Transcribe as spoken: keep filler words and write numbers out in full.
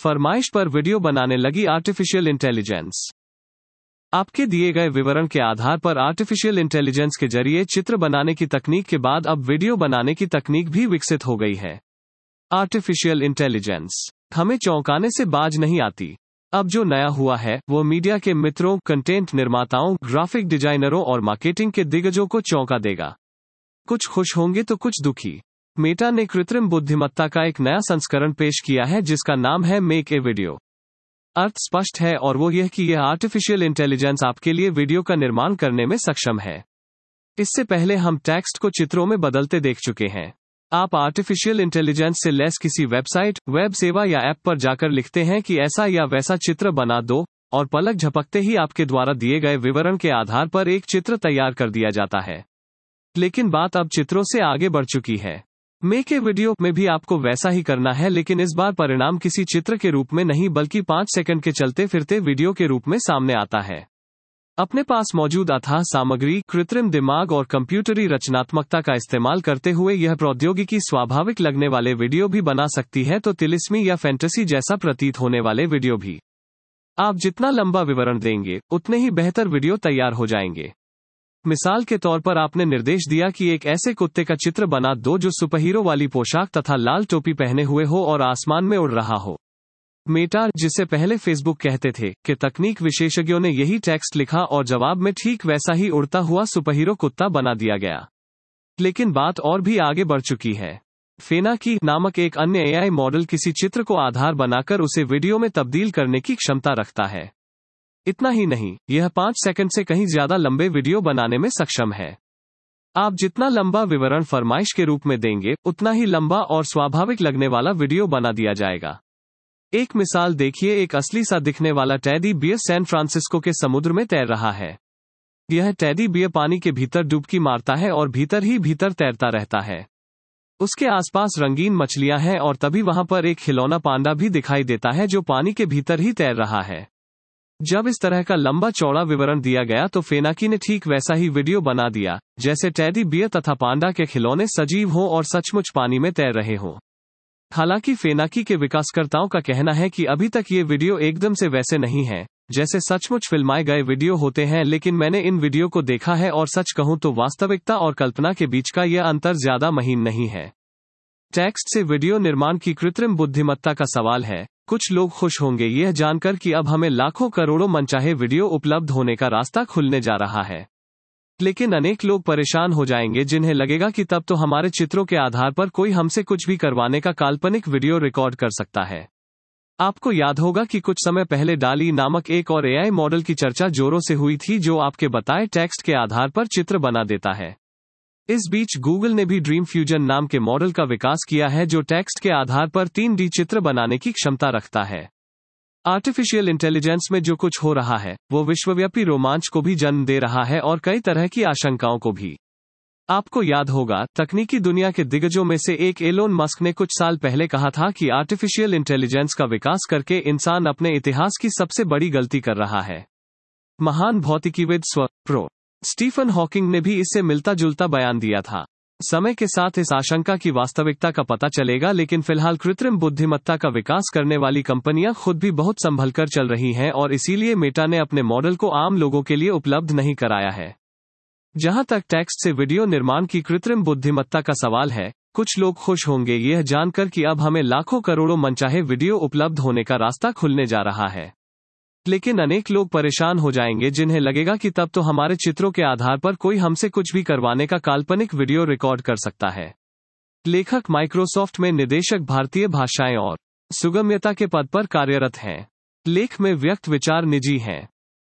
फरमाइश पर वीडियो बनाने लगी आर्टिफिशियल इंटेलिजेंस। आपके दिए गए विवरण के आधार पर आर्टिफिशियल इंटेलिजेंस के जरिए चित्र बनाने की तकनीक के बाद अब वीडियो बनाने की तकनीक भी विकसित हो गई है। आर्टिफिशियल इंटेलिजेंस हमें चौंकाने से बाज नहीं आती। अब जो नया हुआ है वो मीडिया के मित्रों, कंटेंट निर्माताओं, ग्राफिक डिजाइनरों और मार्केटिंग के दिग्गजों को चौंका देगा। कुछ खुश होंगे तो कुछ दुखी। मेटा ने कृत्रिम बुद्धिमत्ता का एक नया संस्करण पेश किया है जिसका नाम है मेक ए वीडियो। अर्थ स्पष्ट है और वो यह कि यह आर्टिफिशियल इंटेलिजेंस आपके लिए वीडियो का निर्माण करने में सक्षम है। इससे पहले हम टेक्स्ट को चित्रों में बदलते देख चुके हैं। आप आर्टिफिशियल इंटेलिजेंस से लैस किसी वेबसाइट, वेब सेवा या ऐप पर जाकर लिखते हैं कि ऐसा या वैसा चित्र बना दो, और पलक झपकते ही आपके द्वारा दिए गए विवरण के आधार पर एक चित्र तैयार कर दिया जाता है। लेकिन बात अब चित्रों से आगे बढ़ चुकी है। मेक ए वीडियो में भी आपको वैसा ही करना है, लेकिन इस बार परिणाम किसी चित्र के रूप में नहीं बल्कि पाँच सेकंड के चलते फिरते वीडियो के रूप में सामने आता है। अपने पास मौजूद अथाह सामग्री, कृत्रिम दिमाग और कंप्यूटरी रचनात्मकता का इस्तेमाल करते हुए यह प्रौद्योगिकी स्वाभाविक लगने वाले वीडियो भी बना सकती है, तो तिलिस्मी या फैंटेसी जैसा प्रतीत होने वाले वीडियो भी। आप जितना लंबा विवरण देंगे उतने ही बेहतर वीडियो तैयार हो जाएंगे। मिसाल के तौर पर आपने निर्देश दिया कि एक ऐसे कुत्ते का चित्र बना दो जो सुपरहीरो वाली पोशाक तथा लाल टोपी पहने हुए हो और आसमान में उड़ रहा हो। मेटा, जिसे पहले फेसबुक कहते थे, के तकनीक विशेषज्ञों ने यही टेक्स्ट लिखा और जवाब में ठीक वैसा ही उड़ता हुआ सुपरहीरो कुत्ता बना दिया गया। लेकिन बात और भी आगे बढ़ चुकी है। फेनाकी नामक एक अन्य एआई मॉडल किसी चित्र को आधार बनाकर उसे वीडियो में तब्दील करने की क्षमता रखता है। इतना ही नहीं, यह पाँच सेकंड से कहीं ज्यादा लंबे वीडियो बनाने में सक्षम है। आप जितना लंबा विवरण फरमाइश के रूप में देंगे उतना ही लंबा और स्वाभाविक लगने वाला वीडियो बना दिया जाएगा। एक मिसाल देखिए। एक असली सा दिखने वाला टेडी बियर सैन फ्रांसिस्को के समुद्र में तैर रहा है। यह टेडी बियर पानी के भीतर डुबकी मारता है और भीतर ही भीतर तैरता रहता है। उसके आसपास रंगीन मछलियां हैं और तभी वहां पर एक खिलौना पांडा भी दिखाई देता है जो पानी के भीतर ही तैर रहा है। जब इस तरह का लंबा चौड़ा विवरण दिया गया तो फेनाकी ने ठीक वैसा ही वीडियो बना दिया, जैसे टेडी बियर तथा पांडा के खिलौने सजीव हों और सचमुच पानी में तैर रहे हों। हालांकि फेनाकी के विकासकर्ताओं का कहना है कि अभी तक ये वीडियो एकदम से वैसे नहीं है जैसे सचमुच फिल्माए गए वीडियो होते हैं, लेकिन मैंने इन वीडियो को देखा है और सच कहूं तो वास्तविकता और कल्पना के बीच का यह अंतर ज्यादा महीन नहीं है। टेक्स्ट से वीडियो निर्माण की कृत्रिम बुद्धिमत्ता का सवाल है। कुछ लोग खुश होंगे यह जानकर कि अब हमें लाखों करोड़ों मनचाहे वीडियो उपलब्ध होने का रास्ता खुलने जा रहा है। लेकिन अनेक लोग परेशान हो जाएंगे जिन्हें लगेगा कि तब तो हमारे चित्रों के आधार पर कोई हमसे कुछ भी करवाने का काल्पनिक वीडियो रिकॉर्ड कर सकता है। आपको याद होगा कि कुछ समय पहले डाली नामक एक और एआई मॉडल की चर्चा जोरों से हुई थी जो आपके बताए टेक्स्ट के आधार पर चित्र बना देता है। इस बीच गूगल ने भी ड्रीम फ्यूजन नाम के मॉडल का विकास किया है जो टेक्स्ट के आधार पर तीन डी चित्र बनाने की क्षमता रखता है। आर्टिफिशियल इंटेलिजेंस में जो कुछ हो रहा है वो विश्वव्यापी रोमांच को भी जन्म दे रहा है और कई तरह की आशंकाओं को भी। आपको याद होगा, तकनीकी दुनिया के दिग्गजों में से एक एलोन मस्क ने कुछ साल पहले कहा था कि आर्टिफिशियल इंटेलिजेंस का विकास करके इंसान अपने इतिहास की सबसे बड़ी गलती कर रहा है। महान भौतिकीविद स्व प्रो स्टीफन हॉकिंग ने भी इससे मिलता जुलता बयान दिया था। समय के साथ इस आशंका की वास्तविकता का पता चलेगा, लेकिन फिलहाल कृत्रिम बुद्धिमत्ता का विकास करने वाली कंपनियां खुद भी बहुत संभलकर चल रही हैं और इसीलिए मेटा ने अपने मॉडल को आम लोगों के लिए उपलब्ध नहीं कराया है। जहां तक टेक्स्ट से वीडियो निर्माण की कृत्रिम बुद्धिमत्ता का सवाल है, कुछ लोग खुश होंगे यह जानकर कि अब हमें लाखों करोड़ों मनचाहे वीडियो उपलब्ध होने का रास्ता खुलने जा रहा है। लेकिन अनेक लोग परेशान हो जाएंगे जिन्हें लगेगा कि तब तो हमारे चित्रों के आधार पर कोई हमसे कुछ भी करवाने का काल्पनिक वीडियो रिकॉर्ड कर सकता है। लेखक माइक्रोसॉफ्ट में निदेशक भारतीय भाषाएं और सुगम्यता के पद पर कार्यरत हैं। लेख में व्यक्त विचार निजी हैं।